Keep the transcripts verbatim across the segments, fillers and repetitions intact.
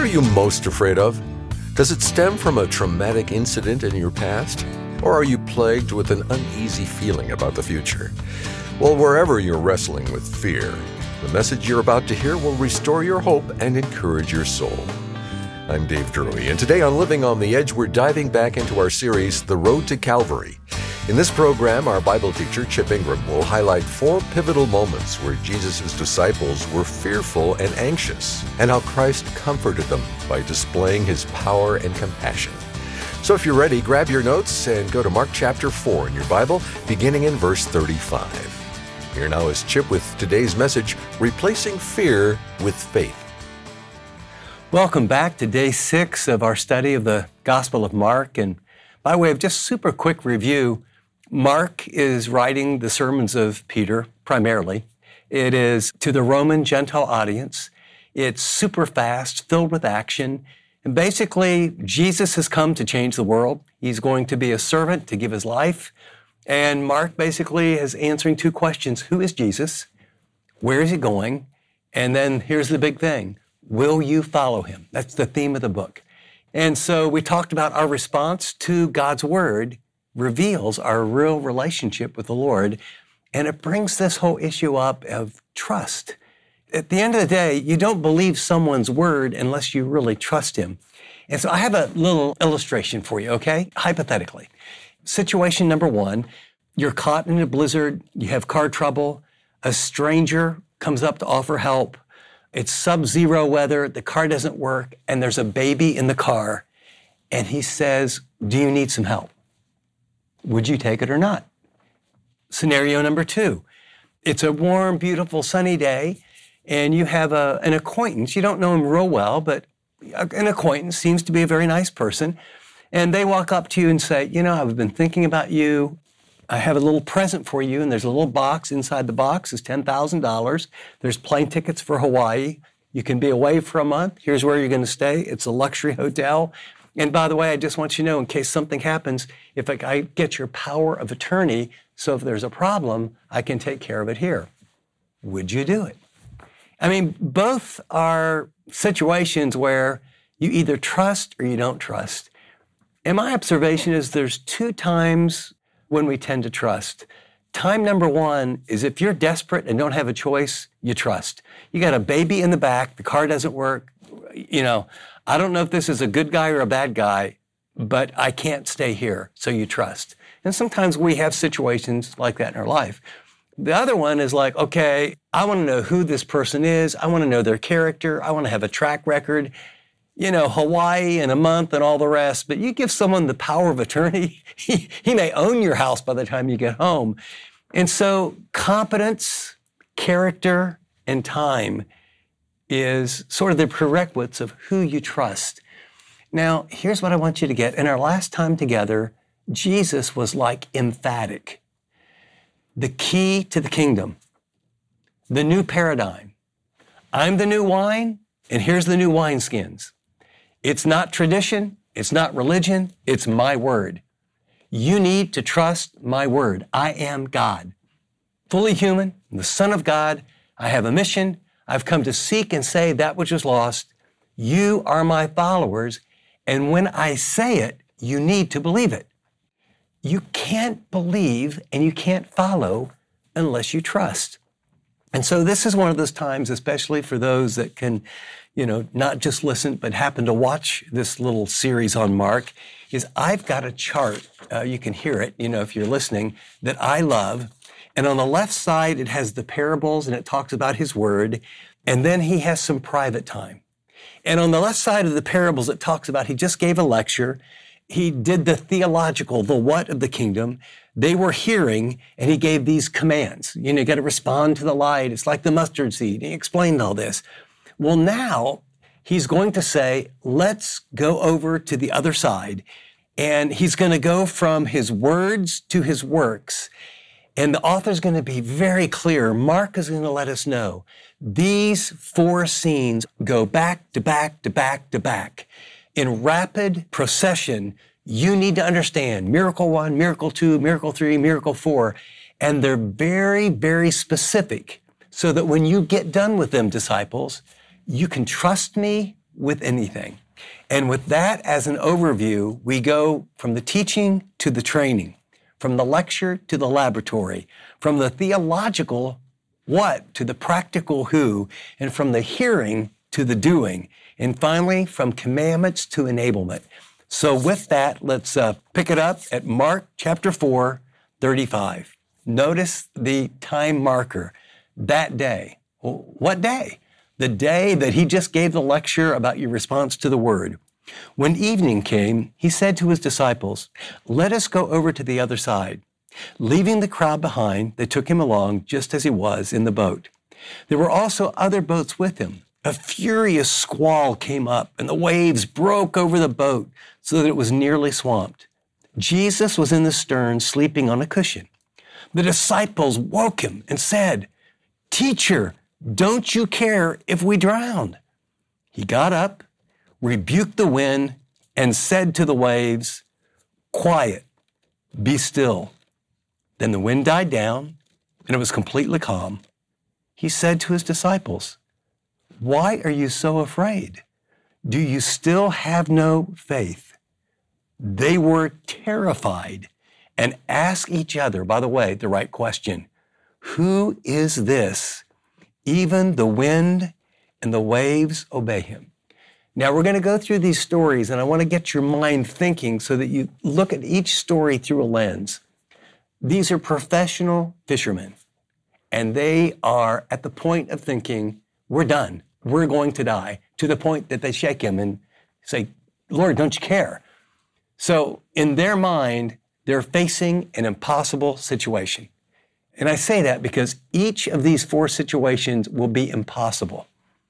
you most afraid of? Does it stem from a traumatic incident in your past? Or are you plagued with an uneasy feeling about the future? Well, wherever you're wrestling with fear, the message you're about to hear will restore your hope and encourage your soul. I'm Dave Drury, and today on Living on the Edge, we're diving back into our series, The Road to Calvary. In this program, our Bible teacher, Chip Ingram, will highlight four pivotal moments where Jesus' disciples were fearful and anxious, and how Christ comforted them by displaying his power and compassion. So if you're ready, grab your notes and go to Mark chapter four in your Bible, beginning in verse thirty-five. Here now is Chip with today's message, Replacing Fear with Faith. Welcome back to day six of our study of the Gospel of Mark. And by way of just super quick review, Mark is writing the sermons of Peter primarily. It is to the Roman Gentile audience. It's super fast, filled with action. And basically, Jesus has come to change the world. He's going to be a servant to give his life. And Mark basically is answering two questions. Who is Jesus? Where is he going? And then here's the big thing. Will you follow him? That's the theme of the book. And so we talked about our response to God's word reveals our real relationship with the Lord. And it brings this whole issue up of trust. At the end of the day, you don't believe someone's word unless you really trust him. And so I have a little illustration for you, okay? Hypothetically. Situation number one, you're caught in a blizzard, you have car trouble, a stranger comes up to offer help, it's sub-zero weather, the car doesn't work, and there's a baby in the car, and he says, do you need some help? Would you take it or not? Scenario number two, it's a warm, beautiful, sunny day, and you have a, an acquaintance. You don't know him real well, but an acquaintance seems to be a very nice person, and they walk up to you and say, you know, I've been thinking about you. I have a little present for you, and there's a little box. Inside the box is ten thousand dollars. There's plane tickets for Hawaii. You can be away for a month. Here's where you're going to stay. It's a luxury hotel. And by the way, I just want you to know, in case something happens, if I get your power of attorney, so if there's a problem, I can take care of it here. Would you do it? I mean, both are situations where you either trust or you don't trust. And my observation is there's two times when we tend to trust. Time number one is if you're desperate and don't have a choice, you trust. You got a baby in the back, the car doesn't work. You know, I don't know if this is a good guy or a bad guy, but I can't stay here, so you trust. And sometimes we have situations like that in our life. The other one is like, okay, I want to know who this person is. I want to know their character. I want to have a track record. You know, Hawaii in a month and all the rest, but you give someone the power of attorney, he, he may own your house by the time you get home. And so competence, character, and time is sort of the prerequisites of who you trust. Now, here's what I want you to get. In our last time together, Jesus was like emphatic. The key to the kingdom, the new paradigm. I'm the new wine, and here's the new wineskins. It's not tradition, it's not religion, it's my word. You need to trust my word. I am God. Fully human, the Son of God. I have a mission. I've come to seek and save that which is lost. You are my followers, and when I say it, you need to believe it. You can't believe and you can't follow unless you trust. And so this is one of those times, especially for those that can, you know, not just listen, but happen to watch this little series on Mark, is I've got a chart, uh, you can hear it, you know, if you're listening, that I love. And on the left side, it has the parables and it talks about his word. And then he has some private time. And on the left side of the parables, it talks about he just gave a lecture. He did the theological, the what of the kingdom. They were hearing, and he gave these commands. You know, you got to respond to the light. It's like the mustard seed. He explained all this. Well, now he's going to say, let's go over to the other side. And he's going to go from his words to his works. And the author's going to be very clear. Mark is going to let us know these four scenes go back to back to back to back in rapid procession. You need to understand miracle one, miracle two, miracle three, miracle four. And they're very, very specific so that when you get done with them, disciples, you can trust me with anything. And with that as an overview, we go from the teaching to the training, from the lecture to the laboratory, from the theological what to the practical who, and from the hearing to the doing, and finally from commandments to enablement. So with that, let's uh, pick it up at Mark chapter four, thirty-five. Notice the time marker, that day. Well, what day? The day that he just gave the lecture about your response to the word. When evening came, he said to his disciples, "Let us go over to the other side." Leaving the crowd behind, they took him along just as he was in the boat. There were also other boats with him. A furious squall came up, and the waves broke over the boat so that it was nearly swamped. Jesus was in the stern, sleeping on a cushion. The disciples woke him and said, "Teacher, don't you care if we drown?" He got up, rebuked the wind, and said to the waves, "Quiet, be still." Then the wind died down, and it was completely calm. He said to his disciples, "Why are you so afraid? Do you still have no faith?" They were terrified and asked each other, by the way, the right question, "Who is this? Even the wind and the waves obey him." Now we're going to go through these stories, and I want to get your mind thinking so that you look at each story through a lens. These are professional fishermen, and they are at the point of thinking, we're done, we're going to die, to the point that they shake him and say, "Lord, don't you care?" So in their mind, they're facing an impossible situation. And I say that because each of these four situations will be impossible.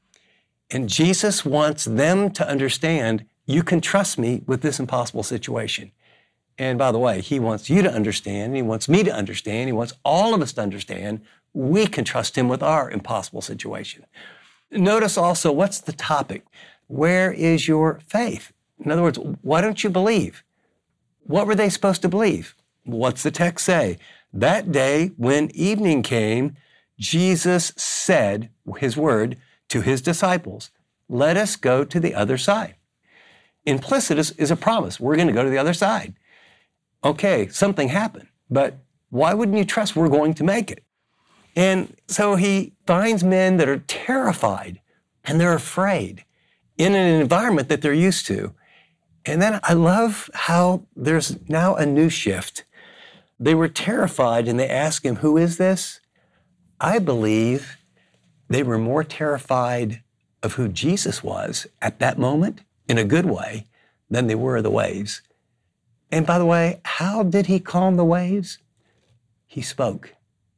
And Jesus wants them to understand, you can trust me with this impossible situation. And by the way, he wants you to understand, he wants me to understand, he wants all of us to understand, we can trust him with our impossible situation. Notice also, what's the topic? Where is your faith? In other words, why don't you believe? What were they supposed to believe? What's the text say? That day, when evening came, Jesus said, his word, to his disciples, "Let us go to the other side." Implicit is, is a promise. We're going to go to the other side. Okay, something happened, but why wouldn't you trust we're going to make it? And so he finds men that are terrified and they're afraid in an environment that they're used to. And then I love how there's now a new shift. They were terrified and they asked him, "Who is this?" I believe they were more terrified of who Jesus was at that moment, in a good way, than they were of the waves. And by the way, how did he calm the waves? He spoke.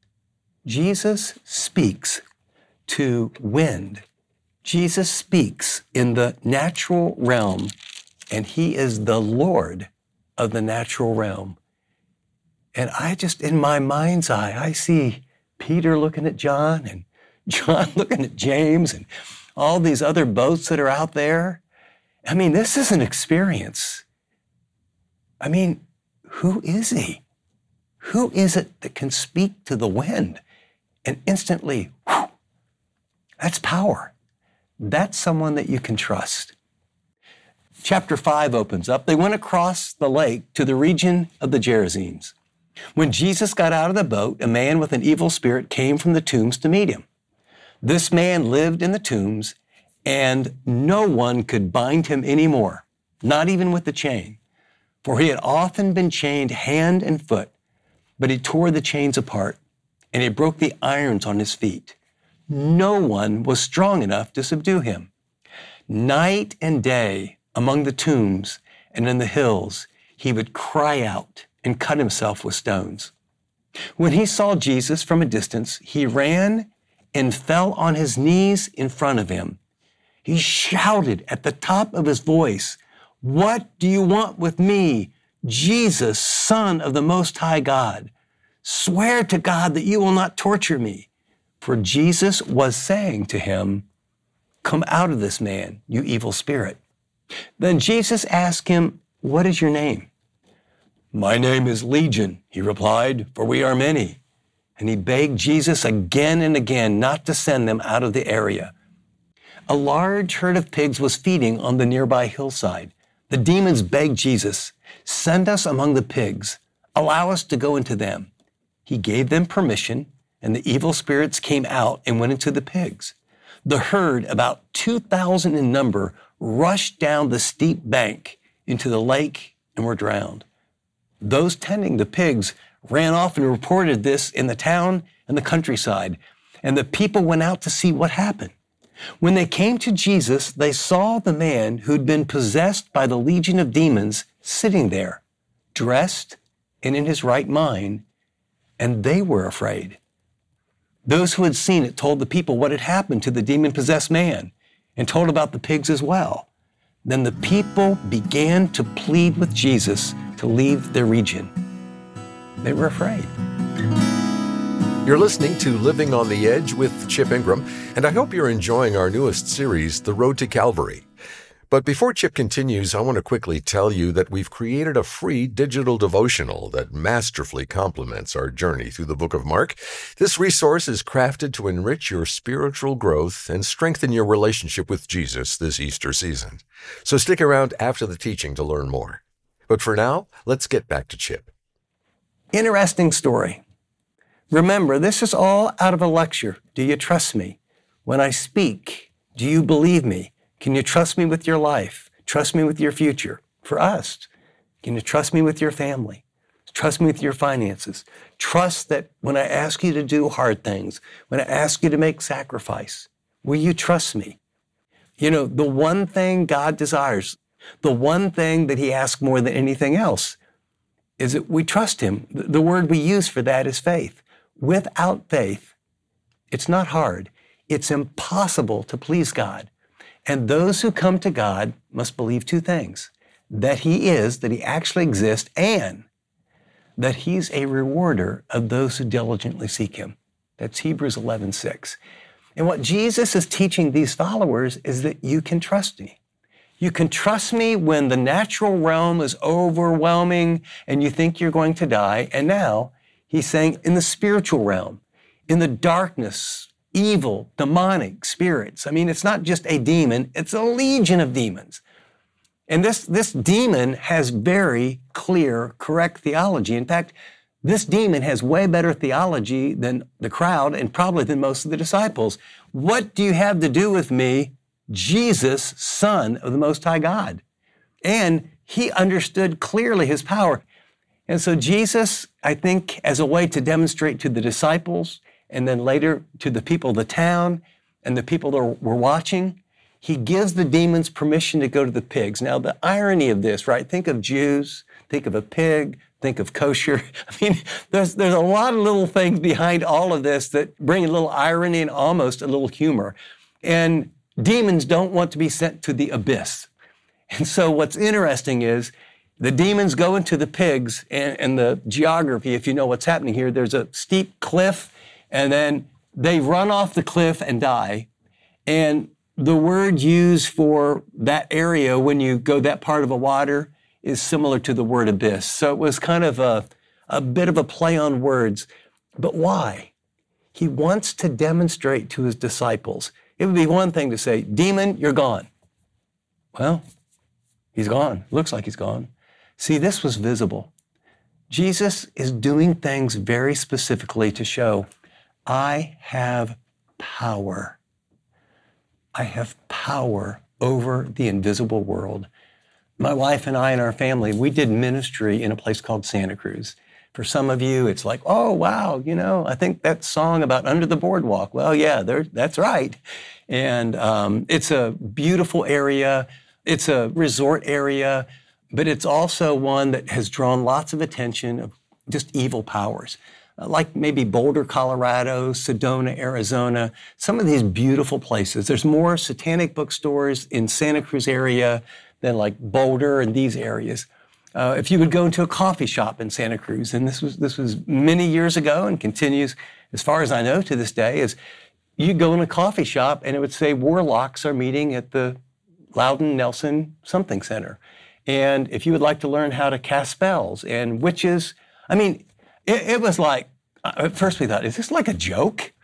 Jesus speaks to wind. Jesus speaks in the natural realm, and he is the Lord of the natural realm. And I just, in my mind's eye, I see Peter looking at John and John looking at James and all these other boats that are out there. I mean, this is an experience. I mean, who is he? Who is it that can speak to the wind and instantly, whew, that's power. That's someone that you can trust. Chapter five opens up. They went across the lake to the region of the Gerasenes. When Jesus got out of the boat, a man with an evil spirit came from the tombs to meet him. This man lived in the tombs, and no one could bind him anymore, not even with the chain. For he had often been chained hand and foot, but he tore the chains apart, and he broke the irons on his feet. No one was strong enough to subdue him. Night and day, among the tombs and in the hills, he would cry out and cut himself with stones. When he saw Jesus from a distance, he ran and fell on his knees in front of him. He shouted at the top of his voice, "What do you want with me, Jesus, Son of the Most High God? Swear to God that you will not torture me." For Jesus was saying to him, "Come out of this man, you evil spirit." Then Jesus asked him, "What is your name?" "My name is Legion," he replied, "for we are many." And he begged Jesus again and again not to send them out of the area. A large herd of pigs was feeding on the nearby hillside. The demons begged Jesus, "Send us among the pigs. Allow us to go into them." He gave them permission, and the evil spirits came out and went into the pigs. The herd, about two thousand in number, rushed down the steep bank into the lake and were drowned. Those tending the pigs ran off and reported this in the town and the countryside, and the people went out to see what happened. When they came to Jesus, they saw the man who'd been possessed by the legion of demons sitting there, dressed and in his right mind, and they were afraid. Those who had seen it told the people what had happened to the demon-possessed man and told about the pigs as well. Then the people began to plead with Jesus to leave their region. They were afraid. You're listening to Living on the Edge with Chip Ingram, and I hope you're enjoying our newest series, The Road to Calvary. But before Chip continues, I want to quickly tell you that we've created a free digital devotional that masterfully complements our journey through the book of Mark. This resource is crafted to enrich your spiritual growth and strengthen your relationship with Jesus this Easter season. So stick around after the teaching to learn more. But for now, let's get back to Chip. Interesting story. Remember, this is all out of a lecture. Do you trust me? When I speak, do you believe me? Can you trust me with your life? Trust me with your future? For us, can you trust me with your family? Trust me with your finances? Trust that when I ask you to do hard things, when I ask you to make sacrifice, will you trust me? You know, the one thing God desires, the one thing that he asks more than anything else, is that we trust him. The word we use for that is faith. Without faith, it's not hard. It's impossible to please God. And those who come to God must believe two things: that he is, that he actually exists, and that he's a rewarder of those who diligently seek him. That's Hebrews eleven six. And what Jesus is teaching these followers is that you can trust me. You can trust me when the natural realm is overwhelming and you think you're going to die. And now he's saying in the spiritual realm, in the darkness, evil, demonic spirits. I mean, it's not just a demon, it's a legion of demons. And this, this demon has very clear, correct theology. In fact, this demon has way better theology than the crowd and probably than most of the disciples. What do you have to do with me, Jesus, Son of the Most High God? And he understood clearly his power. And so Jesus, I think, as a way to demonstrate to the disciples and then later to the people of the town and the people that were watching, he gives the demons permission to go to the pigs. Now, the irony of this, right? Think of Jews, think of a pig, think of kosher. I mean, there's, there's a lot of little things behind all of this that bring a little irony and almost a little humor. And demons don't want to be sent to the abyss. And so what's interesting is the demons go into the pigs, and, and the geography, if you know what's happening here, there's a steep cliff, and then they run off the cliff and die. And the word used for that area when you go that part of a water is similar to the word abyss. So it was kind of a, a bit of a play on words. But why? He wants to demonstrate to his disciples. It would be one thing to say, demon, you're gone. Well, he's gone. Looks like he's gone. See, this was visible. Jesus is doing things very specifically to show, I have power. I have power over the invisible world. My wife and I and our family, we did ministry in a place called Santa Cruz. For some of you, it's like, oh, wow, you know, I think that song about Under the Boardwalk. Well, yeah, there, that's right. And um, it's a beautiful area. It's a resort area, but it's also one that has drawn lots of attention of just evil powers. Like maybe Boulder, Colorado, Sedona, Arizona, some of these beautiful places. There's more satanic bookstores in Santa Cruz area than like Boulder and these areas. Uh, if you would go into a coffee shop in Santa Cruz, and this was this was many years ago and continues, as far as I know to this day, is you go in a coffee shop and it would say warlocks are meeting at the Loudon Nelson something center. And if you would like to learn how to cast spells and witches, I mean, It, it was like, at first we thought, is this like a joke?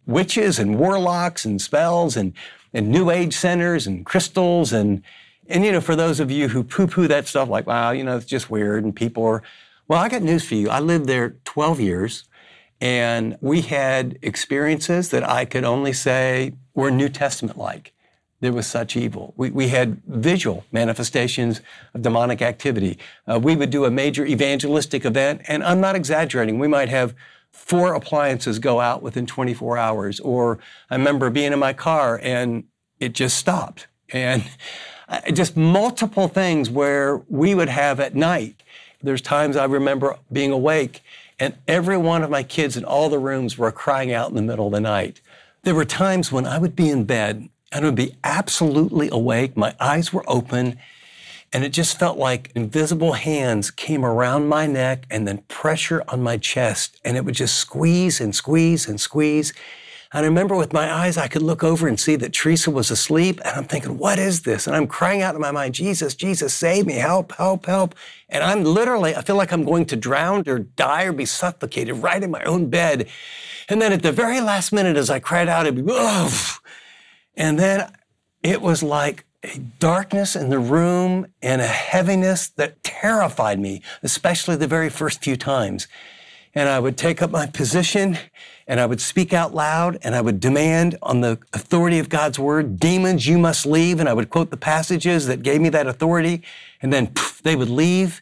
witches and warlocks and spells and, and New Age centers and crystals. And, and, you know, for those of you who poo-poo that stuff, like, wow, you know, it's just weird and people are, well, I got news for you. I lived there twelve years and we had experiences that I could only say were New Testament-like. There was such evil. We, we had visual manifestations of demonic activity. Uh, we would do a major evangelistic event, and I'm not exaggerating. We might have four appliances go out within twenty-four hours. Or I remember being in my car and it just stopped. And just multiple things where we would have at night. There's times I remember being awake and every one of my kids in all the rooms were crying out in the middle of the night. There were times when I would be in bed and I would be absolutely awake. My eyes were open and it just felt like invisible hands came around my neck and then pressure on my chest. And it would just squeeze and squeeze and squeeze. And I remember with my eyes, I could look over and see that Teresa was asleep. And I'm thinking, what is this? And I'm crying out in my mind, Jesus, Jesus, save me, help, help, help. And I'm literally, I feel like I'm going to drown or die or be suffocated right in my own bed. And then at the very last minute, as I cried out, it'd be, oh. And then it was like a darkness in the room and a heaviness that terrified me, especially the very first few times. And I would take up my position and I would speak out loud and I would demand on the authority of God's word, demons, you must leave. And I would quote the passages that gave me that authority. And then poof, they would leave.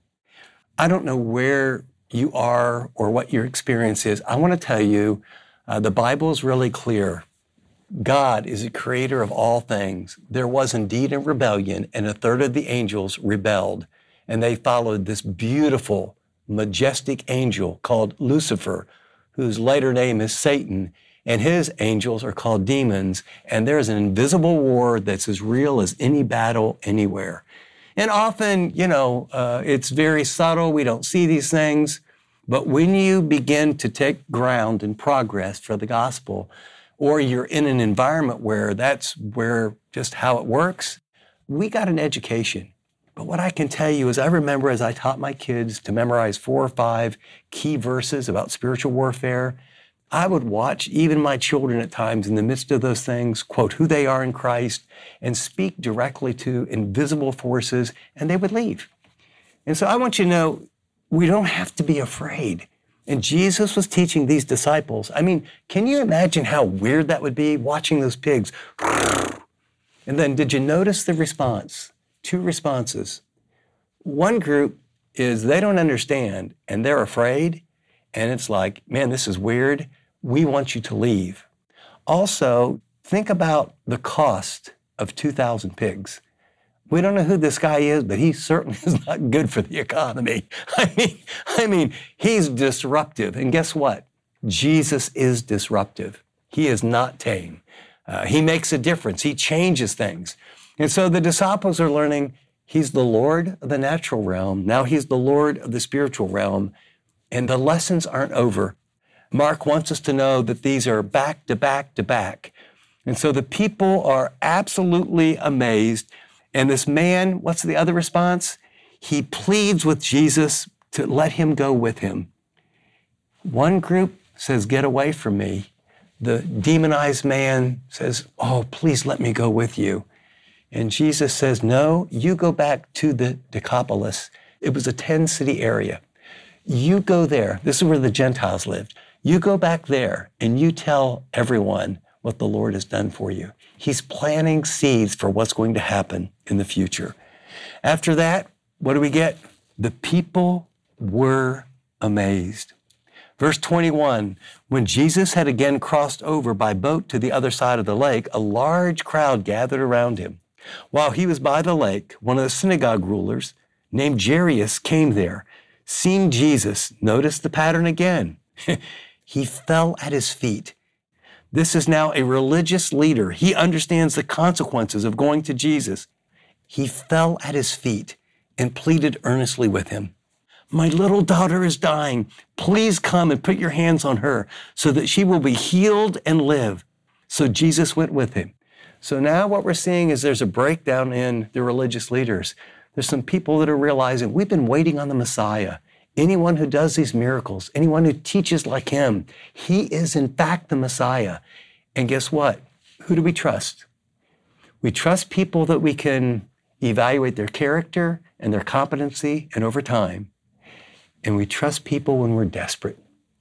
I don't know where you are or what your experience is. I want to tell you, uh, the Bible is really clear. God is the creator of all things. There was indeed a rebellion, and a third of the angels rebelled, and they followed this beautiful, majestic angel called Lucifer, whose later name is Satan, and his angels are called demons, and there's an invisible war that's as real as any battle anywhere. And often, you know, uh, it's very subtle. We don't see these things. But when you begin to take ground and progress for the gospel, or you're in an environment where that's where just how it works, we got an education. But what I can tell you is I remember as I taught my kids to memorize four or five key verses about spiritual warfare, I would watch even my children at times in the midst of those things, quote who they are in Christ and speak directly to invisible forces, and they would leave. And so I want you to know, we don't have to be afraid. And Jesus was teaching these disciples. I mean, can you imagine how weird that would be, watching those pigs? And then did you notice the response? Two responses. One group is they don't understand and they're afraid. And it's like, man, this is weird. We want you to leave. Also, think about the cost of two thousand pigs. We don't know who this guy is, but he certainly is not good for the economy. I mean, I mean, he's disruptive. And guess what? Jesus is disruptive. He is not tame. Uh, he makes a difference. He changes things. And so the disciples are learning he's the Lord of the natural realm. Now he's the Lord of the spiritual realm. And the lessons aren't over. Mark wants us to know that these are back to back to back. And so the people are absolutely amazed. And this man, what's the other response? He pleads with Jesus to let him go with him. One group says, get away from me. The demonized man says, oh, please let me go with you. And Jesus says, no, you go back to the Decapolis. It was a ten-city area. You go there. This is where the Gentiles lived. You go back there and you tell everyone what the Lord has done for you. He's planting seeds for what's going to happen in the future. After that, what do we get? The people were amazed. Verse twenty-one, when Jesus had again crossed over by boat to the other side of the lake, a large crowd gathered around him. While he was by the lake, one of the synagogue rulers named Jairus came there. Seeing Jesus, notice the pattern again. He fell at his feet. This is now a religious leader. He understands the consequences of going to Jesus. He fell at his feet and pleaded earnestly with him. My little daughter is dying. Please come and put your hands on her so that she will be healed and live. So Jesus went with him. So now what we're seeing is there's a breakdown in the religious leaders. There's some people that are realizing we've been waiting on the Messiah anyone who does these miracles, anyone who teaches like him, he is in fact the Messiah. And guess what? Who do we trust? We trust people that we can evaluate their character and their competency and over time. And we trust people when we're desperate.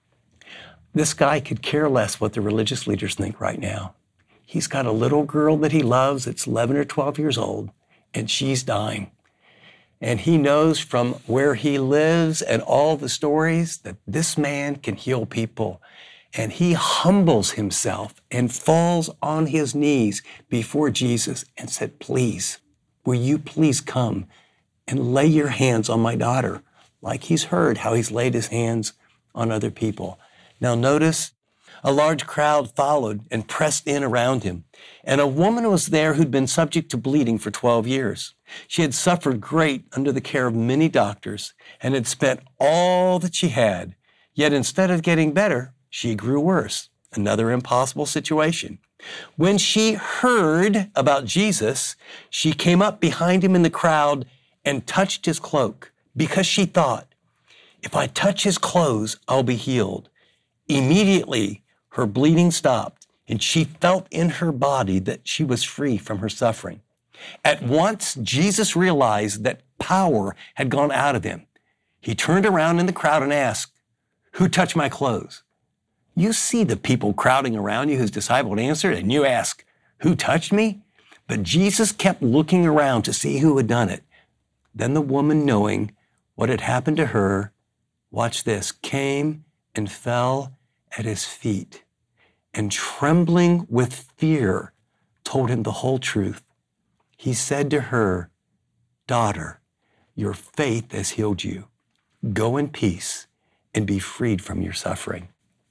This guy could care less what the religious leaders think right now. He's got a little girl that he loves that's eleven or twelve years old, and she's dying. And he knows from where he lives and all the stories that this man can heal people. And he humbles himself and falls on his knees before Jesus and said, please, will you please come and lay your hands on my daughter, like he's heard how he's laid his hands on other people. Now notice, a large crowd followed and pressed in around him. And a woman was there who'd been subject to bleeding for twelve years. She had suffered great under the care of many doctors and had spent all that she had. Yet instead of getting better, she grew worse. Another impossible situation. When she heard about Jesus, she came up behind him in the crowd and touched his cloak because she thought, if I touch his clothes, I'll be healed. Immediately, her bleeding stopped, and she felt in her body that she was free from her suffering. At once, Jesus realized that power had gone out of him. He turned around in the crowd and asked, who touched my clothes? You see the people crowding around you, his disciple answered, and you ask, who touched me? But Jesus kept looking around to see who had done it. Then the woman, knowing what had happened to her, watch this, came and fell at his feet, and trembling with fear, told him the whole truth. He said to her, daughter, your faith has healed you. Go in peace and be freed from your suffering.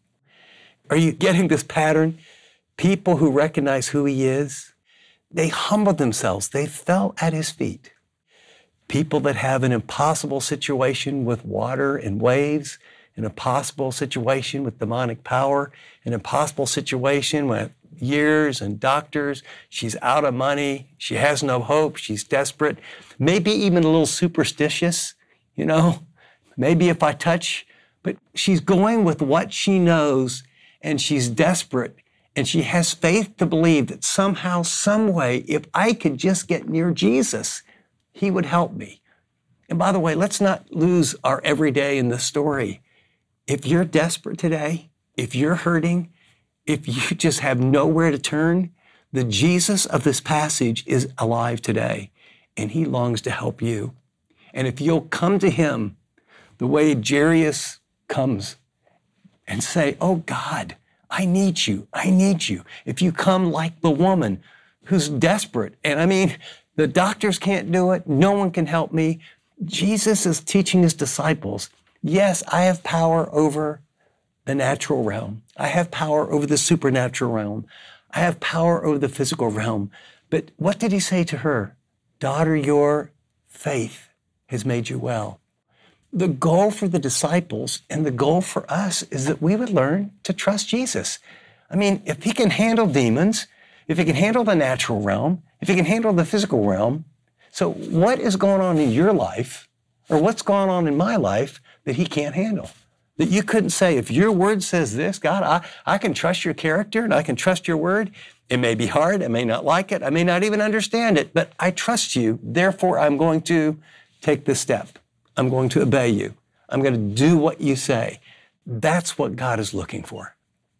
Are you getting this pattern? People who recognize who he is, they humbled themselves. They fell at his feet. People that have an impossible situation with water and waves, an impossible situation with demonic power, an impossible situation with years and doctors. She's out of money. She has no hope. She's desperate. Maybe even a little superstitious, you know, maybe if I touch, but she's going with what she knows, and she's desperate, and she has faith to believe that somehow, some way, if I could just get near Jesus, he would help me. And by the way, let's not lose our everyday in this story. If you're desperate today, if you're hurting, if you just have nowhere to turn, the Jesus of this passage is alive today, and he longs to help you. And if you'll come to him the way Jairus comes and say, oh God, I need you, I need you. If you come like the woman who's desperate, and I mean, the doctors can't do it, no one can help me. Jesus is teaching his disciples, yes, I have power over the natural realm. I have power over the supernatural realm. I have power over the physical realm. But what did he say to her? Daughter, your faith has made you well. The goal for the disciples and the goal for us is that we would learn to trust Jesus. I mean, if he can handle demons, if he can handle the natural realm, if he can handle the physical realm, so what is going on in your life, or what's going on in my life that he can't handle? That you couldn't say, if your word says this, God, I, I can trust your character and I can trust your word. It may be hard, I may not like it, I may not even understand it, but I trust you, therefore I'm going to take this step. I'm going to obey you. I'm going to do what you say. That's what God is looking for.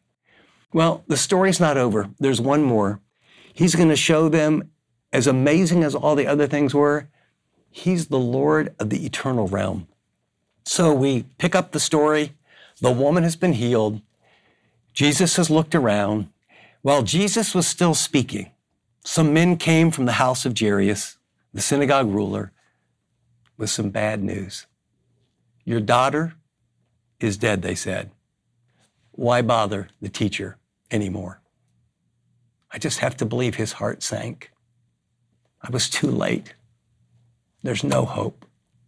Well, the story's not over. There's one more. He's going to show them, as amazing as all the other things were, he's the Lord of the eternal realm. So we pick up the story. The woman has been healed. Jesus has looked around. While Jesus was still speaking, some men came from the house of Jairus, the synagogue ruler, with some bad news. Your daughter is dead, they said. Why bother the teacher anymore? I just have to believe his heart sank. I was too late. There's no hope.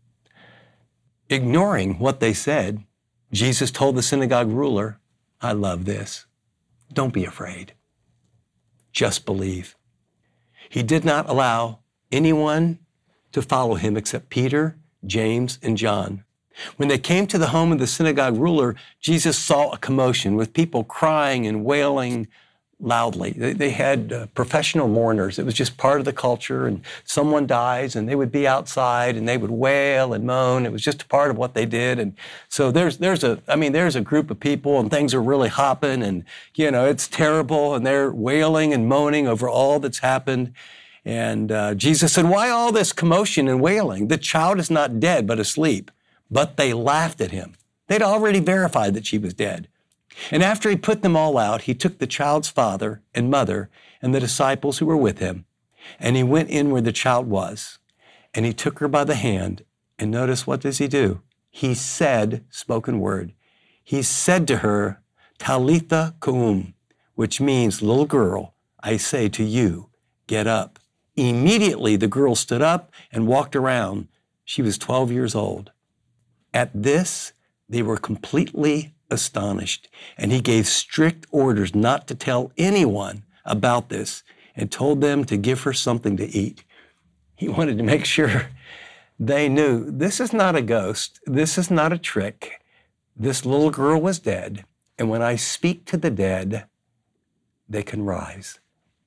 Ignoring what they said, Jesus told the synagogue ruler, I love this. Don't be afraid. Just believe. He did not allow anyone to follow him except Peter, James, and John. When they came to the home of the synagogue ruler, Jesus saw a commotion with people crying and wailing loudly. They, they had uh, professional mourners. It was just part of the culture, and someone dies and they would be outside and they would wail and moan. It was just a part of what they did. And so there's there's a, I mean, there's a group of people and things are really hopping and, you know, it's terrible and they're wailing and moaning over all that's happened. And uh, Jesus said, "Why all this commotion and wailing? The child is not dead, but asleep." But they laughed at him. They'd already verified that she was dead. And after he put them all out, he took the child's father and mother and the disciples who were with him, and he went in where the child was, and he took her by the hand, and notice, what does he do? He said, spoken word, he said to her, "Talitha koum," which means, "Little girl, I say to you, get up." Immediately the girl stood up and walked around. She was twelve years old. At this, they were completely astonished, and he gave strict orders not to tell anyone about this and told them to give her something to eat. He wanted to make sure they knew this is not a ghost. This is not a trick. This little girl was dead, and when I speak to the dead, they can rise.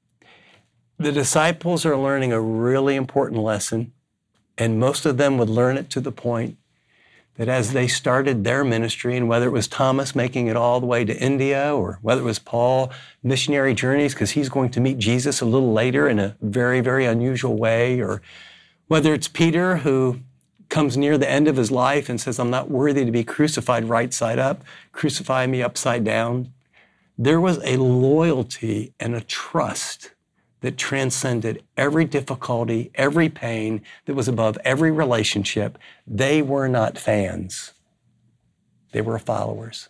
The disciples are learning a really important lesson, and most of them would learn it to the point that as they started their ministry, and whether it was Thomas making it all the way to India, or whether it was Paul, missionary journeys, because he's going to meet Jesus a little later in a very, very unusual way, or whether it's Peter who comes near the end of his life and says, "I'm not worthy to be crucified right side up, crucify me upside down." There was a loyalty and a trust that transcended every difficulty, every pain, that was above every relationship. They were not fans. They were followers.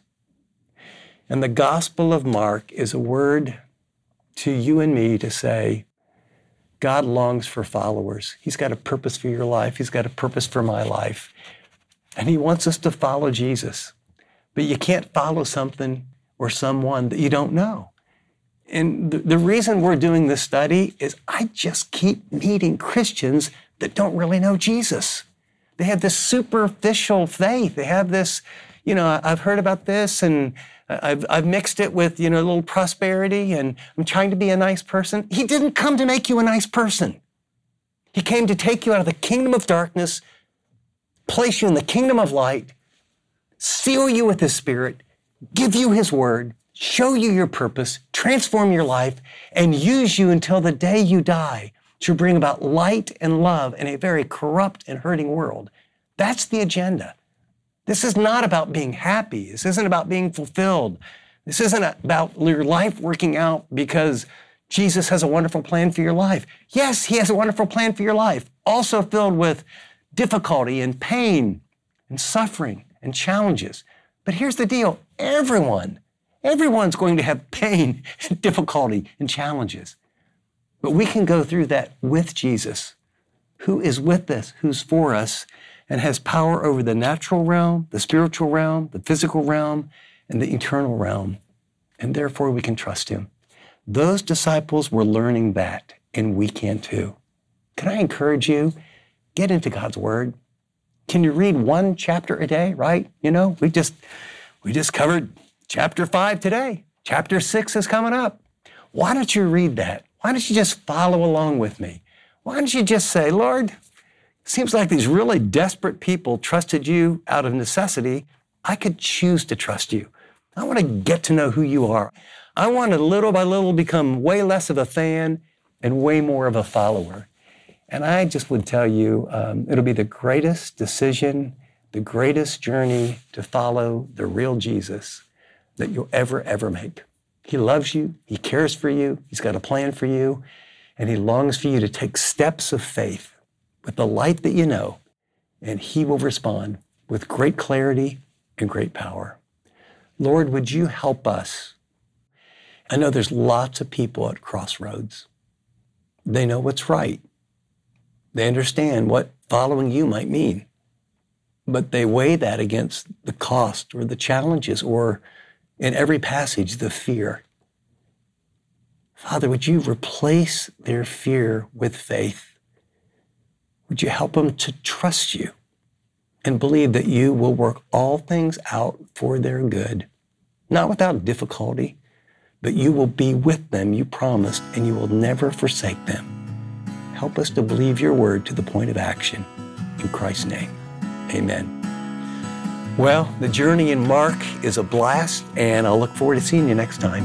And the Gospel of Mark is a word to you and me to say, God longs for followers. He's got a purpose for your life. He's got a purpose for my life. And he wants us to follow Jesus. But you can't follow something or someone that you don't know. And the, the reason we're doing this study is I just keep meeting Christians that don't really know Jesus. They have this superficial faith. They have this, you know, I've heard about this and I've, I've mixed it with, you know, a little prosperity and I'm trying to be a nice person. He didn't come to make you a nice person. He came to take you out of the kingdom of darkness, place you in the kingdom of light, seal you with his Spirit, give you his word, show you your purpose, transform your life, and use you until the day you die to bring about light and love in a very corrupt and hurting world. That's the agenda. This is not about being happy. This isn't about being fulfilled. This isn't about your life working out because Jesus has a wonderful plan for your life. Yes, he has a wonderful plan for your life, also filled with difficulty and pain and suffering and challenges. But here's the deal. Everyone Everyone's going to have pain and difficulty and challenges. But we can go through that with Jesus, who is with us, who's for us, and has power over the natural realm, the spiritual realm, the physical realm, and the eternal realm. And therefore, we can trust him. Those disciples were learning that, and we can too. Can I encourage you? Get into God's word. Can you read one chapter a day, right? You know, we just, we just covered Chapter five today. Chapter six is coming up. Why don't you read that? Why don't you just follow along with me? Why don't you just say, Lord, it seems like these really desperate people trusted you out of necessity. I could choose to trust you. I want to get to know who you are. I want to little by little become way less of a fan and way more of a follower. And I just would tell you, um, it'll be the greatest decision, the greatest journey to follow the real Jesus that you'll ever, ever make. He loves you. He cares for you. He's got a plan for you. And he longs for you to take steps of faith with the light that you know, and he will respond with great clarity and great power. Lord, would you help us? I know there's lots of people at crossroads. They know what's right. They understand what following you might mean, but they weigh that against the cost or the challenges or in every passage, the fear. Father, would you replace their fear with faith? Would you help them to trust you and believe that you will work all things out for their good, not without difficulty, but you will be with them, you promised, and you will never forsake them. Help us to believe your word to the point of action. In Christ's name, amen. Well, the journey in Mark is a blast, and I'll look forward to seeing you next time.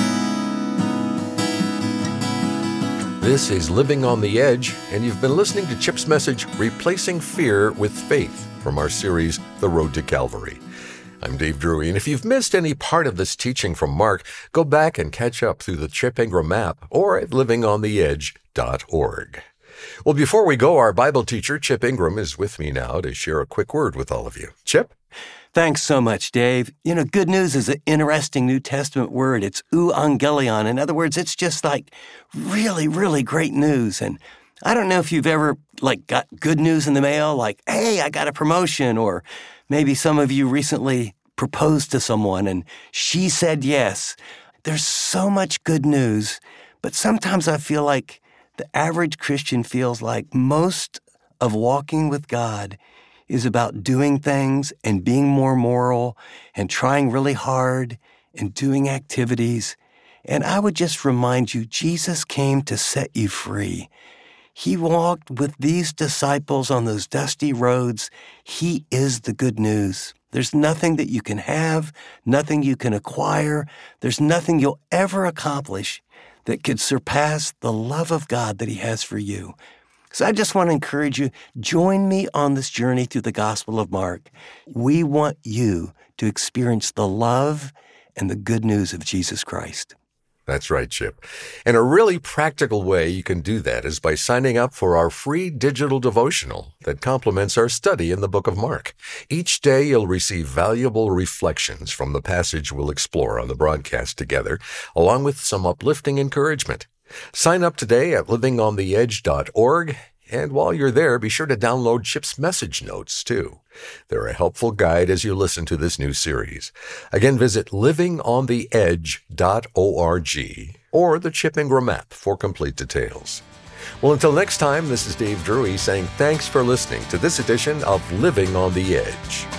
This is Living on the Edge, and you've been listening to Chip's message, Replacing Fear with Faith, from our series, The Road to Calvary. I'm Dave Drury, and if you've missed any part of this teaching from Mark, go back and catch up through the Chip Ingram app or at living on the edge dot org. Well, before we go, our Bible teacher, Chip Ingram, is with me now to share a quick word with all of you. Chip? Thanks so much, Dave. You know, good news is an interesting New Testament word. It's euangelion. In other words, it's just like really, really great news. And I don't know if you've ever, like, got good news in the mail, like, hey, I got a promotion, or maybe some of you recently proposed to someone and she said yes. There's so much good news, but sometimes I feel like the average Christian feels like most of walking with God is about doing things and being more moral and trying really hard and doing activities. And I would just remind you, Jesus came to set you free. He walked with these disciples on those dusty roads. He is the good news. There's nothing that you can have, nothing you can acquire. There's nothing you'll ever accomplish that could surpass the love of God that he has for you. So I just want to encourage you, join me on this journey through the Gospel of Mark. We want you to experience the love and the good news of Jesus Christ. That's right, Chip. And a really practical way you can do that is by signing up for our free digital devotional that complements our study in the book of Mark. Each day you'll receive valuable reflections from the passage we'll explore on the broadcast together, along with some uplifting encouragement. Sign up today at living on the edge dot org. And while you're there, be sure to download Chip's message notes, too. They're a helpful guide as you listen to this new series. Again, visit living on the edge dot org or the Chip Ingram app for complete details. Well, until next time, this is Dave Drury saying thanks for listening to this edition of Living on the Edge.